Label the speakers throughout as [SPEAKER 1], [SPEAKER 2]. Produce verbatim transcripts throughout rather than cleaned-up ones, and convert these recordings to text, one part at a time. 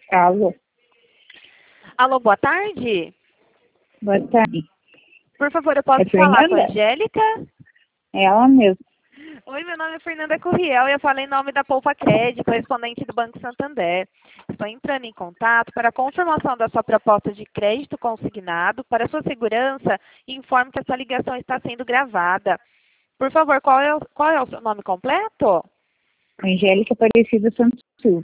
[SPEAKER 1] Alô,
[SPEAKER 2] Alô, boa tarde.
[SPEAKER 1] boa tarde.
[SPEAKER 2] Por favor, eu posso
[SPEAKER 1] É
[SPEAKER 2] falar com a
[SPEAKER 1] Fernanda?
[SPEAKER 2] Angélica?
[SPEAKER 1] É ela mesmo.
[SPEAKER 2] Oi, meu nome é Fernanda Curriel e eu falo em nome da Poupa Cred, correspondente do Banco Santander. Estou entrando em contato para a confirmação da sua proposta de crédito consignado. Para sua segurança, informo que essa ligação está sendo gravada. Por favor, qual é o, qual é o seu nome completo?
[SPEAKER 1] Angélica Aparecida Santos Silva,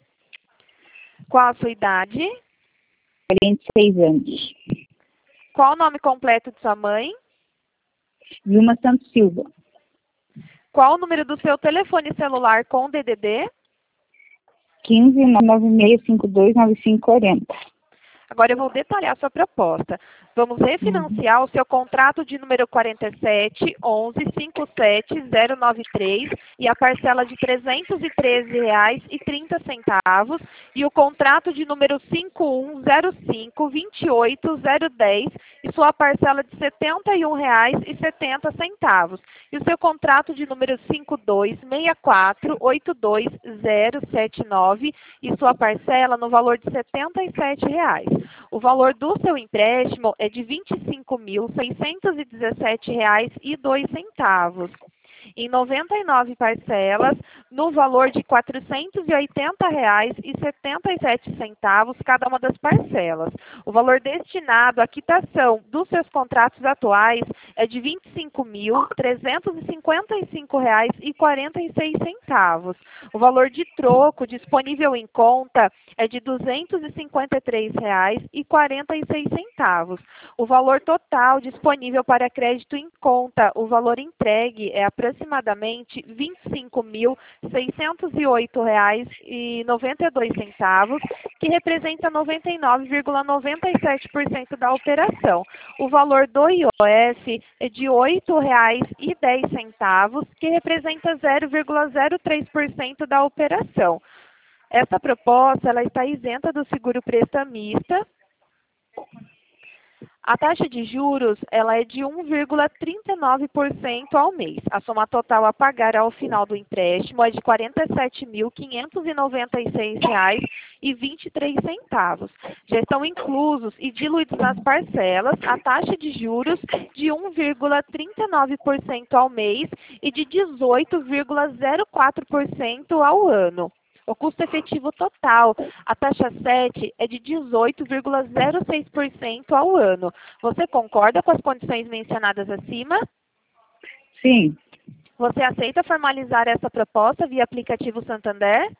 [SPEAKER 2] Qual a sua idade?
[SPEAKER 1] quarenta e seis anos.
[SPEAKER 2] Qual o nome completo de sua mãe?
[SPEAKER 1] Vilma Santos Silva,
[SPEAKER 2] Qual o número do seu telefone celular com D D D?
[SPEAKER 1] quinze nove seis cinco dois nove cinco quatro zero.
[SPEAKER 2] Agora eu vou detalhar a sua proposta. Vamos
[SPEAKER 1] Uhum.
[SPEAKER 2] refinanciar o seu contrato de número quarenta e sete, onze, cinquenta e sete, zero nove três e a parcela de trezentos e treze reais e trinta centavos e o contrato de número cinquenta e um, zero cinco, vinte e oito, zero dez e sua parcela de setenta e um reais e setenta centavos. E o seu contrato de número cinquenta e dois, sessenta e quatro, oitenta e dois, zero setenta e nove e sua parcela no valor de setenta e sete reais. O valor do seu empréstimo é de vinte e cinco mil, seiscentos e dezessete reais e dois centavos. Em noventa e nove parcelas, no valor de quatrocentos e oitenta reais e setenta e sete centavos cada uma das parcelas. O valor destinado à quitação dos seus contratos atuais é de vinte e cinco mil, trezentos e cinquenta e cinco reais e quarenta e seis centavos. O valor de troco disponível em conta é de duzentos e cinquenta e três reais e quarenta e seis centavos. O valor total disponível para crédito em conta, o valor entregue é aproximadamente vinte e cinco mil, seiscentos e oito reais e noventa e dois centavos, que representa noventa e nove vírgula noventa e sete por cento da operação. O valor do I O F é de oito reais e dez centavos, que representa zero vírgula zero três por cento da operação. Essa proposta ela está isenta do seguro prestamista. A taxa de juros ela é de um vírgula trinta e nove por cento ao mês. A soma total a pagar ao final do empréstimo é de quarenta e sete mil, quinhentos e noventa e seis reais e vinte e três centavos. Já estão inclusos e diluídos nas parcelas a taxa de juros de um vírgula trinta e nove por cento ao mês e de dezoito vírgula zero quatro por cento ao ano. O custo efetivo total, a taxa sete, é de dezoito vírgula zero seis por cento ao ano. Você concorda com as condições mencionadas acima?
[SPEAKER 1] Sim,
[SPEAKER 2] Você aceita formalizar essa proposta via aplicativo Santander?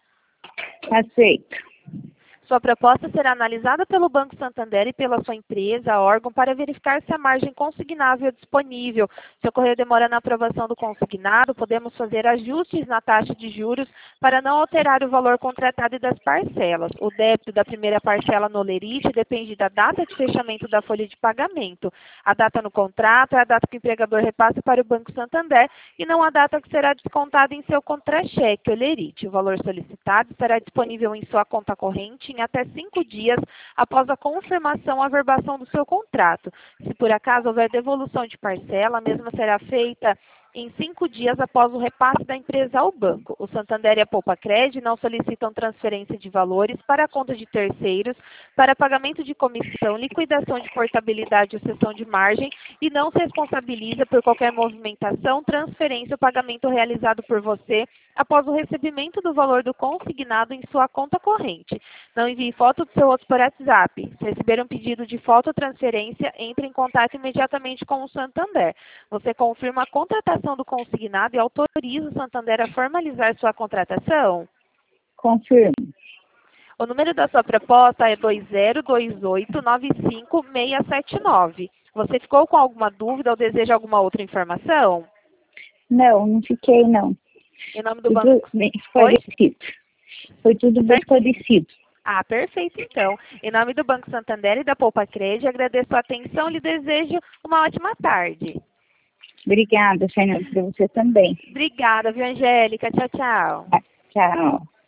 [SPEAKER 1] aceito.
[SPEAKER 2] Sua proposta será analisada pelo Banco Santander e pela sua empresa, órgão, para verificar se a margem consignável é disponível. Se ocorrer demora na aprovação do consignado, podemos fazer ajustes na taxa de juros para não alterar o valor contratado e das parcelas. O débito da primeira parcela no lerite depende da data de fechamento da folha de pagamento. A data no contrato é a data que o empregador repassa para o Banco Santander e não a data que será descontada em seu contra-cheque, o lerite. O valor solicitado será disponível em sua conta corrente em até cinco dias após a confirmação ou averbação do seu contrato. Se por acaso houver devolução de parcela, a mesma será feita em cinco dias após o repasse da empresa ao banco. O Santander e a Poupa Cred não solicitam transferência de valores para a conta de terceiros, para pagamento de comissão, liquidação de portabilidade ou cessão de margem e não se responsabiliza por qualquer movimentação, transferência ou pagamento realizado por você após o recebimento do valor do consignado em sua conta corrente. Não envie foto do seu rosto por WhatsApp. Se receber um pedido de foto ou transferência, entre em contato imediatamente com o Santander. Você confirma a contratação do consignado e autoriza o Santander a formalizar sua contratação?
[SPEAKER 1] Confirmo.
[SPEAKER 2] O número da sua proposta é dois zero dois oito nove cinco seis sete nove. Você ficou com alguma dúvida ou deseja alguma outra informação?
[SPEAKER 1] Não, não fiquei, não.
[SPEAKER 2] Em nome do
[SPEAKER 1] Tudo
[SPEAKER 2] banco.
[SPEAKER 1] bem
[SPEAKER 2] Oi?
[SPEAKER 1] esclarecido. Foi tudo bem
[SPEAKER 2] Certo?
[SPEAKER 1] esclarecido.
[SPEAKER 2] Ah, perfeito, então. Em nome do Banco Santander e da Poupa Cred, agradeço a atenção e lhe desejo uma ótima tarde.
[SPEAKER 1] Obrigada, Fernanda, para você também.
[SPEAKER 2] Obrigada, viu, Angélica? Tchau, tchau.
[SPEAKER 1] Tchau.